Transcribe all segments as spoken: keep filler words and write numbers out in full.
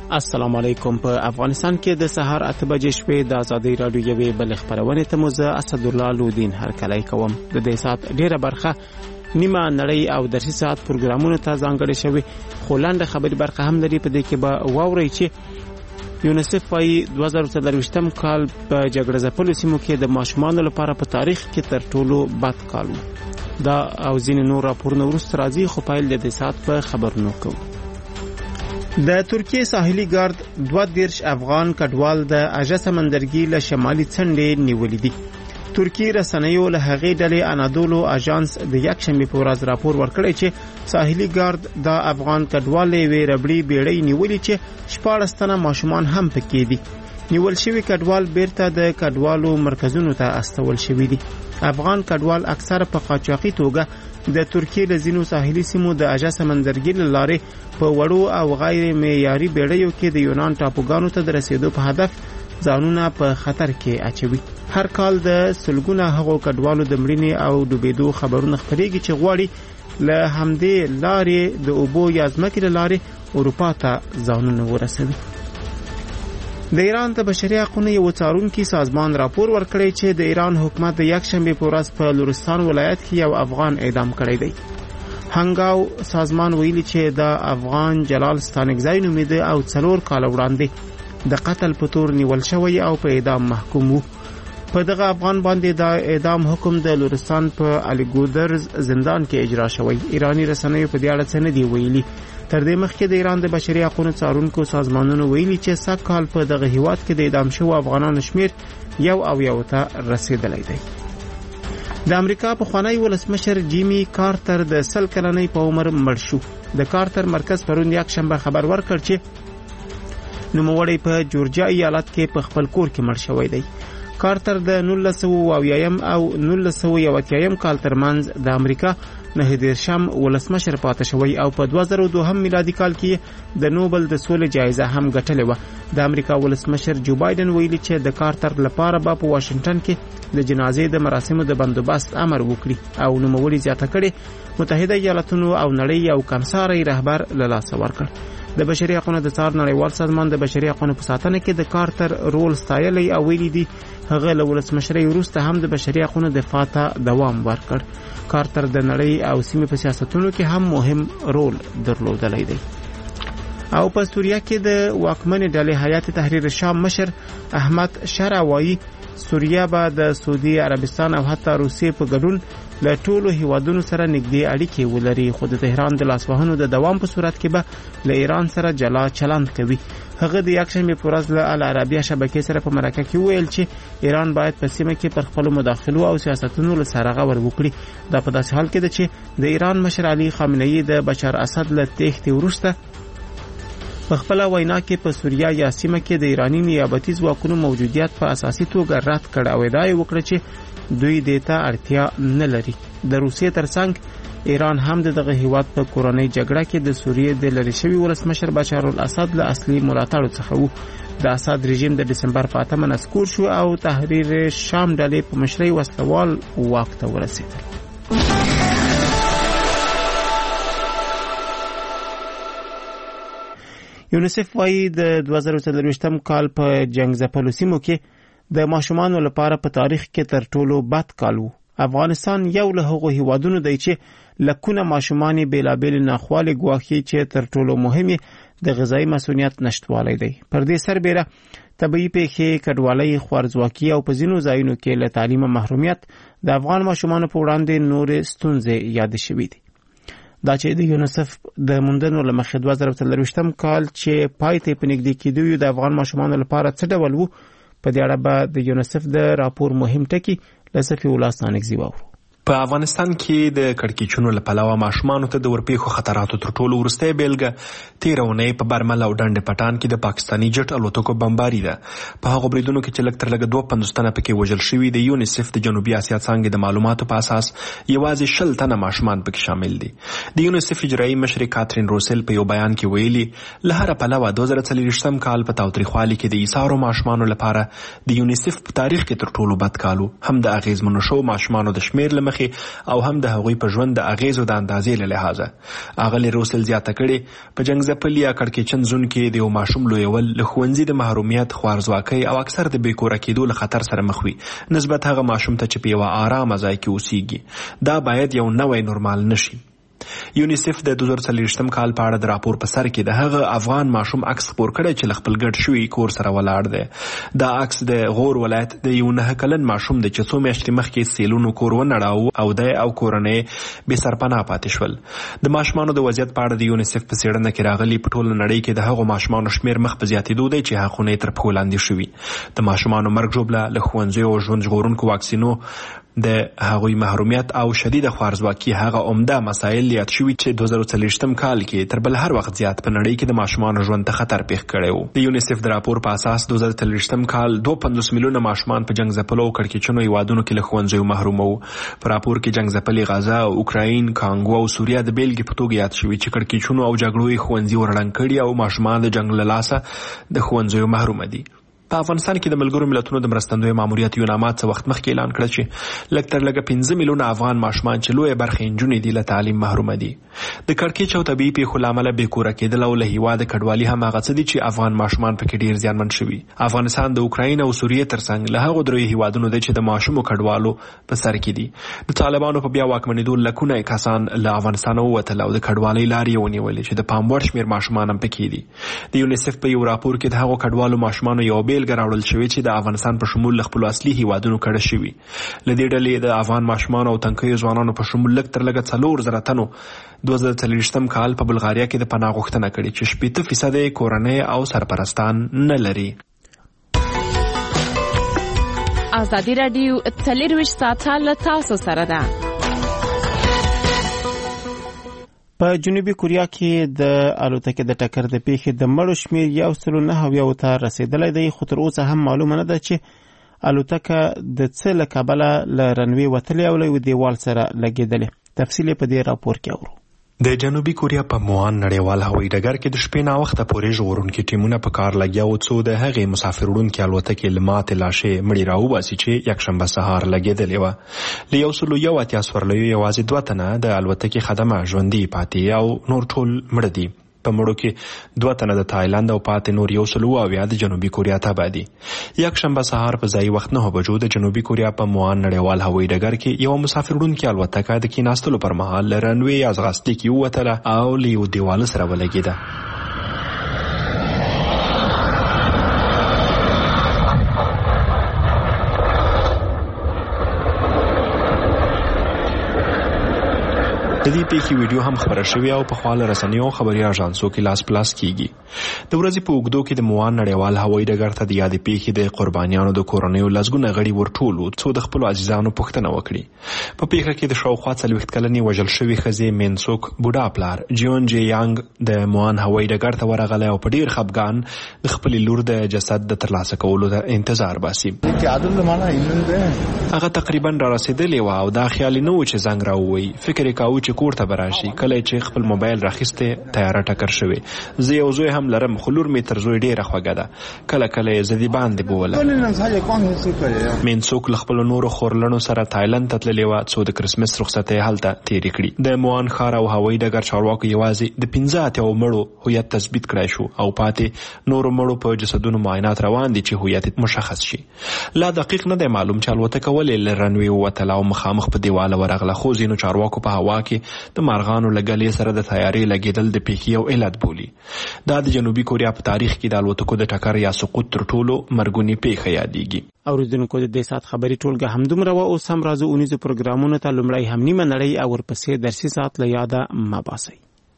السلام علیکم. په افغانستان کې د سهار اته بجې شپې د ازادي رادیو یوې بل خبرونه ته مو زه اسد الله لودین هرکلی کوم. د دې سات ډیره برخه نیمه نړۍ او درسي ساعت پروګرامونو ته ځانګړې شوی، خو لاندې خبري برخه هم لري. په دې کې به واورئ چې یونیسف وايي دوه زره څلوېښتم کال په جګړه ځپلو سیمو کې د ماشومانو لپاره په تاریخ کې تر ټولو بد کال و. دا او ځینې نور راپورونه وروسته راځي، خو پیل د دې سات په خبرونو کوو. د ترکیه ساحلي ګارد دوه دیرش افغان کډوال د اژه سمندرګي له شمالي څنډې نیولې دي. ترکیه رسنیو له هغې ډلې انادولو اژانس د یکشنبې په ورځ راپور ورکړی چې ساحلي ګارد د افغان کډوال یوې ربړي بیړۍ نیولې چې شپاړس تنه ماشومان هم پکې دي. نیول شوي کډوال بیرته د کډوالو مرکزونو ته استول شوي دي. افغان کډوال اکثر په قاچاقي توګه د ترکیه له ځینو ساحلي سیمو د اژه سمندرګي له لارې په وړو او غیر معیاري بیړیو کې د یونان ټاپوګانو ته د رسیدو په هدف ځانونه په خطر کې اچوي. هر کال د سلګونه هغو کډوالو د مړینې او ډوبېدو خبرونه خپرېږي چې غواړي له همدې لارې د اوبو یا ځمکې له لارې اروپا ته ځانونه ورسوي. د ایران د بشري حقوقو یو څارونکي سازمان راپور ورکړی چې د ایران حکومت د یکشنبې په ورځ په لورستان ولایت کې یو افغان اعدام کړی دی. هنګاو سازمان ویلي چې د افغان جلال ستانکزی نومیده او څلور کال وړاندې د قتل په تور نیول شوی او په اعدام محکوم وو. په دغه افغان باندې د اعدام حکم د لورستان په الیګودرز زندان کې اجرا شوی. ایرانی رسنیو په دې اړه څه نه دی ویلي. تر دې مخکې د ایران د بشري حقوقو څارونکو سازمانونو ویلي چې سږ کال په دغه هیواد کې د اعدام شوو افغانانو شمیر یو او یو ته رسیدلی دی. د امریکا پخوانی ولسمشر جیمی کارتر د سل کلنۍ په عمر مړ شو. د کارتر مرکز پرون یکشنبه خبر ورکړ چې نوموړی په جورجیا ایالت کې په خپل کور کې مړ شوی دی. کارتر د نولس سوه اویایم او نولس سوه یو اتیایم کال ترمنځ د امریکا نه دیرشم ولسمشر پاتې شوی او په دوه زره دوه میلادي کال کې د نوبل د سولې جایزه هم ګټلې و. د امریکا ولسمشر جو بایدن ویلي چې د کارتر لپاره به په واشنگټن کې د جنازې د مراسمو د بندوبست امر وکړي او نوموړي زیاته کړي متحده ایالاتونو او نړۍ یو کمساری رهبر له لاسه ورکړ. د بشري حقوقو د څار نړیوال سازمان د بشري حقوقو په ساتنه کې د کارتر رول ستایلی او ویلي دي هغه له ولسمشرۍ وروسته هم د بشري حقوقو دفاع ته دوام ورکړ. کارتر د نړۍ او سیمې په سیاستونو کې هم مهم رول درلودلی دی. او په سوریه کې د واکمنې ډلې هیات تحریر شام مشر احمد شرع وایي سوریه به د سعودي عربستان او حتی روسیې په ګډون له ټولو هیوادونو سره نږدې اړیکې ولري، خو د تهران د لاسوهنو د دوام په صورت کې به له ایران سره جلا چلند کوي. هغه د یکشنبې په ورځ له العربیه شبکې سره په مرکه کې وویل چې ایران باید په سیمه کې پر خپلو مداخلو او سیاستونو له سره غور وکړي. دا په داسې حال کې ده چې د ایران مشر علي خامنه‌ای د بشار اسد له تېښتې وروسته په خپل وینا کې په سوریه یا سیمه کې د ایرانی نیابتي ځواکونو موجودیت په اساسي توګه رد کړ او ادعا یې وکړه چې دوی دې ته اړتیا نه لري. د روسیې ترڅنګ ایران هم دغه هیواد په کورنۍ جګړه کې د سوریې د لری شوی ولسمشر بشار الاسد له اصلي ملاتړو څخه وو. د اسد رژیم د دسمبر په اتمه نسکور شو او تحریر شام ډلې په مشرۍ وسلوال واک ته ورسېدل. یونیسف وايي د دوه زره څلوېښتم کال په جنگ ځپلو سیمو کې د ماشومانو لپاره په تاریخ کې تر ټولو بد کال و. افغانستان یو له هغو هیوادونو دی چې لکونه ماشومان بېلابېل ناخوالې ګواښي چې تر ټولو مهم د غذایي مسؤلیت نشتوالی دی. پر دې سربېره طبیعي پیښې، کډوالۍ، خوارځواکي او په ځینو ځایونو کې له تعلیمه محرومیت د افغان ماشومانو په وړاندې نورې ستونزې یادې شوي دي. دا چې د یونیسف د موندنو له مخې دوه زره څلوېښتم کال چې پای ته په نږدې کېدو د افغان ماشومانو لپاره څه ډول و، په دې اړه به د یونیسف د راپور مهم ټکي له صفي الله ستانکزي واورو. په افغانستان کې د کړکېچونو له پلوه ماشومانو ته د ورپېښو خطراتو تر ټولو وروستۍ بیلګه تېره اونۍ په برمل او ډنډ پټان کې د پاکستاني جټ الوتکو بمباري ده. په هغو بریدونو کې چې لږ تر لږه دوه پنځوس تنه پکې وژل شوي، د یونیسف د جنوبي اسیا څانګې د معلوماتو په اساس یوازې شل تنه ماشومان پکې شامل دي. د یونیسف اجرایي مشرې کاترین روسل په یو بیان کې ویلي له هره پلوه دوه زره څلوېښتم کال په تاوتریخوالي کې د ایسارو ماشومانو لپاره د یونیسف په تاریخ کې تر ټولو بد کال و. هم د اغېزمنو شوو ماشومانو د شمېر له مخې موخې او هم د هغوی په ژوند د اغیزو د اندازې له لحاظه. اغلې روسل زیاته کړې په جنګ ځپلي یا کړکېچن زون کې د یو ماشوم لویول له ښوونځي د محرومیت، خوارځواکۍ او اکثر د بېکوره کېدو له خطر سره مخ وي نسبت هغه ماشوم ته چې په یوه آرامه ځای کې اوسیږي. دا باید یو نوی نورمال نشي. یونیسف د دوه زره څلوېښتم کال په اړه د راپور په سر کې د هغه افغان ماشوم عکس خپور کړی چې له خپل ګډ شوي کور سره ولاړ دی. دا عکس د غور ولایت د یو نهه کلن ماشوم دی چې څو میاشتې مخکې سیلونو کور ونړاوه او دی او کورنۍ بې سرپناه پاتې شول. د ماشومانو د وضعیت په اړه د یونیسف په څېړنه کې راغلي په ټوله نړۍ کې د هغو ماشومانو شمېر مخ په زیاتېدو دی چې حقونه یې تر پښو لاندې شوي. د ماشومانو مرګ ژوبله له ښوونځیو او ژوند ژغورونکو واکسینو د هغوی محرومیت او شدیده خوارځواکي هغه عمده مسایل یاد شوي چې دوه زره څلوېښتم کال کې تر بل هر وخت زیات په نړۍ کې د ماشومانو ژوند ته خطر پیښ کړی و. د یونیسف د راپور په اساس دوه زره څلوېښتم کال دوه پنځوس میلیونه ماشومان په جنګ ځپلو او کړکېچنو هیوادونو کې له ښوونځیو محروم وو. په راپور کې جنګ ځپلي غزه، اوکراین، کانګو او سوریه د بیلګې په توګه یاد شوي چې کړکېچنو او جګړو یې ښوونځي ورړنګ کړي او ماشومان د جنګ له لاسه د ښوونځیو محرومه دي. په افغانستان کې د ملګرو ملتونو د مرستندوی ماموریت یوناما څه وخت مخکې اعلان کړ چې لږ تر لږه پنځه میلیونه افغان ماشومان چې لویه برخه نجونې دي له تعلیم محرومه دي. د کړکېچ او طبیعي پیښو له امله بېکوره کېدل او له هېواده کډوالي هم هغه څه دي چې افغان ماشومان پکې ډېر زیانمن شوي. افغانستان د اوکراین او سوریې ترڅنګ له هغو دریو هېوادونو دی چې د ماشومو کډوالو په سر کې دي. د طالبانو په بیا واکمنېدو لکونه کسان له افغانستانه ووتل او د کډوالۍ لارې یې ونیولې چې د پام وړ شمېر ماشومان هم پکې دي. د یونیسف په یو راپور کې د هغو کډوالو ماشومانو یوه بېلګه راوړل شوې چې د افغانستان په شمول له خپلو اصلي هیوادونو کډه شوي. له دې ډلې د افغان ماشومانو او تنکیو ځوانانو په شمول لږ تر لږه څلور زره تنو دوه زره څلوېښتم کال په بلغاریا کې د پناه غوښتنه کړې چې شپېته فیصده یې کورنۍ او سرپرستان نه لري. ازادي راډیو څلېرویشت ساعته له تاسو سره ده. په جنوبي کوریا کې د الوتکې د ټکر د پیښې د مړو شمېر یو سلو نهه اویاوو ته رسېدلی دی، خو تر اوسه هم معلومه نه ده چې الوتکه د څه له کبله له رنوې وتلې او له یوه دیوال سره لګېدلې. تفصیل یې په دې راپور کې اورو. د جنوبي کوریا په موان نړیوال هوایي ډګر کې د شپې ناوخته پورې ژغورونکي ټیمونه په کار لګیا وو څو د هغې مسافر وړونکې الوتکې له ماتې لاشې مړي راوباسي چې یکشنبه سهار لګېدلې وه. له یو سلو یو اتیا سورلیو یوازې دوه تنه د الوتکې خدمه ژوندي پاتې او نور ټول مړه دي. په مړو کې دوه تنه د تایلند او پاتې نور یو سلو اویا د جنوبي کوریا تبع دي. یکشنبه سهار په ځایي وخت نهه بجو د جنوبي کوریا په موان نړیوال هوایي ډګر کې یوه مسافر وړونکې الوتکه د کېناستلو پر مهال له رنوې یا ځغاستې کې ووتله او له یو دیوال سره ولګېده. د دې پیښې ویډیو هم خبره شوې او په خوا له رسنیو او خبري اژانسو کې لاس پلاس کیږي. د ورځې په اوږدو کې د موان نړیوال هوایي ډګر ته د یادې پیښې د قربانیانو د کورنیو لسګونه غړي ورټول وو څو د خپلو عزیزانو پوښتنه وکړي. په پیښه کې د شاوخوا څلوېښت کلنې وژل شوې ښځې مینسوک بوډا پلار جیون جې یانګ د موان هوایي ډګر ته ورغلی او په ډېر خفګان د خپلې لور د جسد د ترلاسه کولو د انتظار باسي. هغه تقریبا را رسېدلې وه او دا خیال نه و چې زنګ راووایي. فکر یې کاوه چې کور ته به راشي. کله چې خپل موبایل راخیستې تیاره ټکر شوې. زه یو زوی هم لرم خو لور مې تر زوی ډېره خوږه ده. کله کله یې زه دې باندې بوله. مینسوک له خپلو نورو خورلڼو سره تایلند ته تللې وه څو د کرسمس رخصتۍ هلته تېرې کړي. د موان ښار او هوایي ډګر چارواکو یوازې د پنځه اتیاو مړو هویت تثبیت کړی شو او پاتې نورو مړو په جسدونو معاینات روان دي چې هویت مشخص شي. لا دقیق نه دی معلوم چې الوتکه ولې له رنوې ووتله او مخامخ په دیواله ورغله، خو ځینو چارواکو په هوا کې د مارغانو له ګلې سره د تیارې لګېدل د پیښې یو علت بولي. دا د جنوبي کوریا په تاریخ کې د الوتکو د ټکر یا سقوط تر ټولو مرګونې پیښه یادېږي. اوریدونکو د دې ساعت خبري ټولګه همدومره وه. اوس هم راځو اونیزو پروګرامونو ته. لومړی هم نیمه نړۍ او ورپسې درسي ساعت له یاده مه باسئ.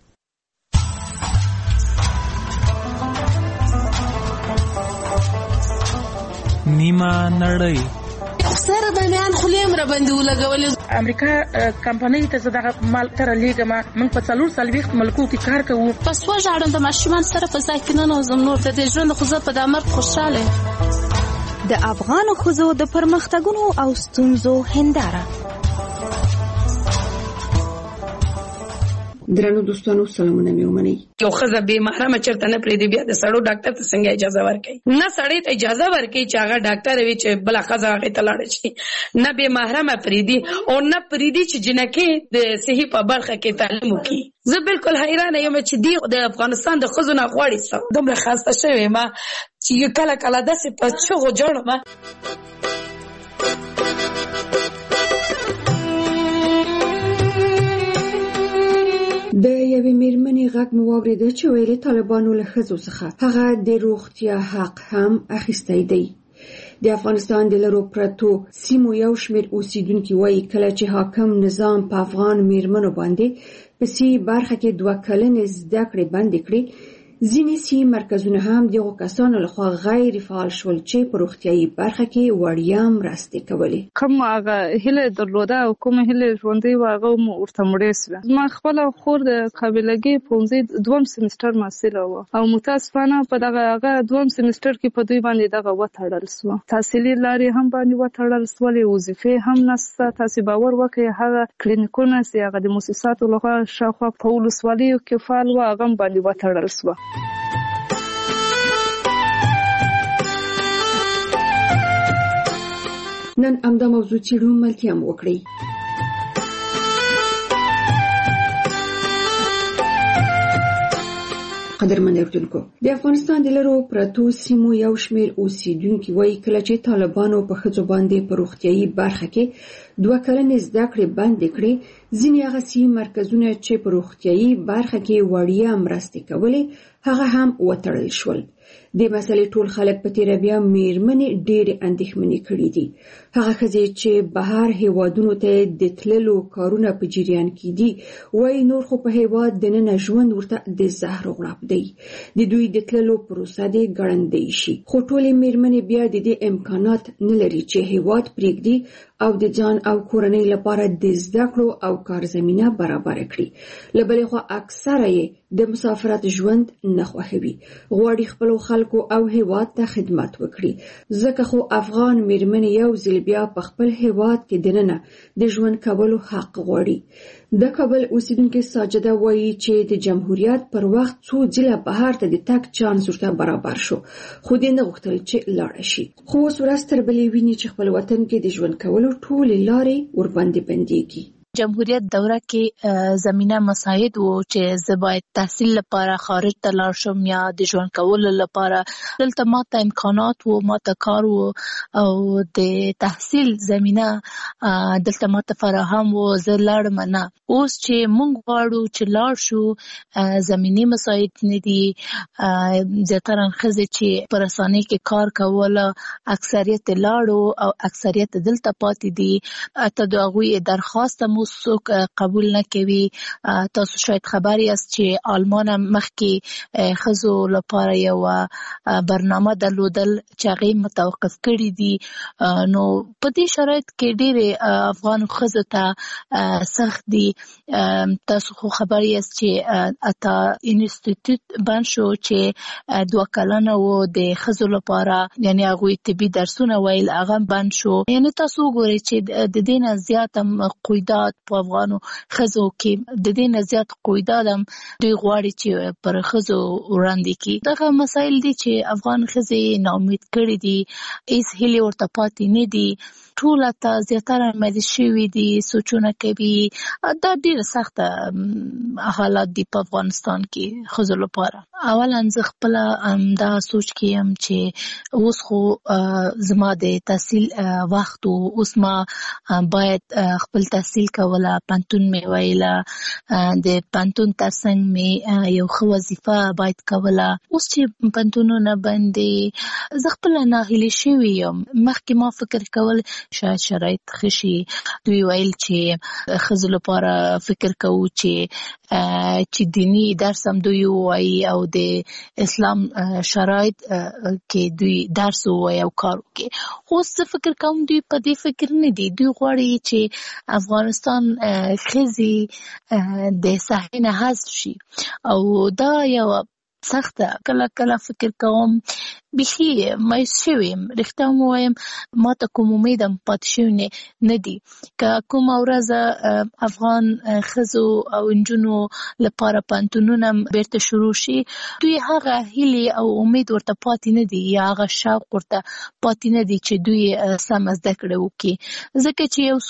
نیمه نړۍ سره د میان خلیم را باندې ولګولې. امریکا کمپنۍ ته زه دغه مال تر لیږم. موږ په څلور څلوېښت ملکو کې کار کوو. پس وژاړم د ماشومان سره په ځای کې ننوځم. نور د دې ژوند خو زه په دا مرګ خوشحاله یم. د افغانو ښځو د پرمختګونو او ستونزو هنداره. درنو دوستانو سلامونه مې ومنئ. یو ښځه بې محرمه چېرته نه پرېږدي بیا د سړو ډاکټر ته څنګه اجازه ورکوي؟ نه سړی ته اجازه ورکوي چې هغه ډاکټر وي چې بله ښځه هغې ته لاړه شي، نه بې محرمه پرېږدي او نه پرېږدي چې جنکۍ د صحي په برخه کې تعلیم وکړي. زه بالکل حیرانه یم چې دی د افغانستان د ښځو نه غواړي څه. دومره خسته شوې یم چې کله کله داسې په چغو ژاړم. د یوې میرمنې غږ مو واورېده چې ویلې طالبانو له ښځو څخه هغه د روغتیا حق هم اخیستی دی. د افغانستان د لرو پرتو سیمو یو شمېر اوسیدونکي وایي کله چې حاکم نظام په افغان میرمنو باندې په سی برخه کې دوه کلنې زده کړې بندې کړې، ځینې سی مرکزونه هم دغو کسانو لخوا غیر فعال شول چې په روغتیایي برخه کې وړیا مرستې کولې. کوم هغه هیله درلوده او کوم هیله ژوندۍ وه هغه مو ورته مړې سوه. زما خپله خور د قابلګۍ پوهنځي دوم سمستر محصله وه او متاسفانه په دغه هغه دوم سمستر کې په دوی باندې دغه وتړل سوه. تحصیلي لارې هم باندې وتړل سولې، وظیفې هم نشته. تاسې باور وکړئ هغه کلینیکونه چې هغه د مؤسساتو لخوا شاوخوا په ولسوالیو کې فعال وه هغه هم باندې وتړل سوه. نن همدا موضوع څېړو، ملتیا هم وکړئ. قدرمن اردوونکو، د افغانستان د لرو پرتو سیمو یو شمېر اوسیدونکي وایي کله چې طالبانو په ښځو باندې په روغتیایي برخه کې دوه کلنې زده کړې بندې کړې، ځینې هغه سی مرکزونه چې په روغتیایي برخه کې وړیا مرستې کولې هغه هم وتړل شول. د مسلې ټول خلک په تیره بیا میرمنې ډېرې اندېښمنې کړي دي. هغه ښځې چې بهر هیوادونو ته د تللو کارونه په جریان کې دي وایي نور خو په هیواد دننه ژوند ورته د زهر غړپ دی. د دوی د تللو پروسه دې ګړندۍ شي، خو ټولې میرمنې بیا د دې امکانات نه لري چې هیواد پرېږدي او د ځان او کورنۍ لپاره د زده کړو او کار زمینه برابر کړي. له بلې خوا اکثره یې د مسافرت ژوند نه خوښوي، غواړي خپلو خلکو او هیواد ته خدمت وکړي. ځکه خو افغان میرمنې یو ځل بیا په خپل هیواد کې دننه د ژوند کولو حق غواړي. د کابل اوسیدونکې ساجده وایي چې د جمهوریت پر وخت څو ځله بهر ته د تګ چانس ورته برابر شو، خو دې نه غوښتل چې لاړه شي. خو اوس ورځ تر بلې ویني چې خپل وطن کې د ژوند کولو ټولې لارې ورباندې بندېږي. جمهوریت دوره کې زمینه مساعد وو چې زه باید تحصیل لپاره خارج ته لاړ شم یا د ژوند کولو لپاره. دلته ماته امکانات وو، ماته کار وو او د تحصیل زمینه دلته ماته فراهم وو. زه لاړم نه. اوس چې مونږ غواړو چې لاړ شو زمینی مساعد نه دي. زیاتره ښځې چې په رسانۍ کې کار کوله اکثریت لاړو او اکثریت دلته پاتې دي. حتی د هغوی درخواست مو څوک قبول نه کوي. تاسو شاید خبر یاست چې آلمان مخکې ښځو لپاره یو برنامه درلودل چې هغې متوقف کړي دي. نو په دې شرایط کې ډېرې افغان ښځو ته سخت دي. تاسو خو خبر یاست چې اتا انسټیټیوټ بند شو چې دوه کلنه و د ښځو لپاره، یعنی هغوی طبي درسونه ویل هغه بند شو. یعنی تاسو وګورئ چې د دې نه زیات هم قیودات په افغانو ښځو کې د دې نه زیات قیودات هم دوی غواړي چې پر ښځو وړاندې کړي. دغه مسایل دي چې افغان ښځې ناامید کړي دي، هېڅ هیلې ورته پاتې نه دي. ټول ته زیاتره مریض شوي دي، سوچونه کوي. دا ډېره سخته حالات دي په افغانستان کې ښځو لپاره. اولا زه خپله دا سوچ کې یم چې اوس خو زما د تحصیل وخت و، اوس ما باید خپل تحصیل کوله، پنتون مې ویله، د پنتون ترڅنګ مې یو ښه وظیفه باید کوله. اوس چې پنتونونه بند دي زه خپله ناهیلې شوې یم. مخکې ما فکر کول شاید شرایط ښه شي. دوی ویل چې ښځو لپاره فکر کوو چې چې دینی درس هم دوی ووایي او د اسلام شرایط کې دوی درس ووایي او کار وکړي. خو زه فکر کوم دوی په دې فکر نه دي. دوی غواړي چې افغانستان ښځې د ساحې نه حذف شي او دا یو سخته. کله کله فکر کوم بيخي مایوس شوم، رښتیا مو وایم ما ته کوم امید هم پاتې شوی نه دي. که کومه ورځ افغان ښځو او نجونو لپاره پوهنتونونه بیرته شروع شي، دوی هغه هیلې او امید ورته پاتې نه دي یا هغه شوق ورته پاتې نه دي چې دوی سم زده کړې وکړي، ځکه چې یو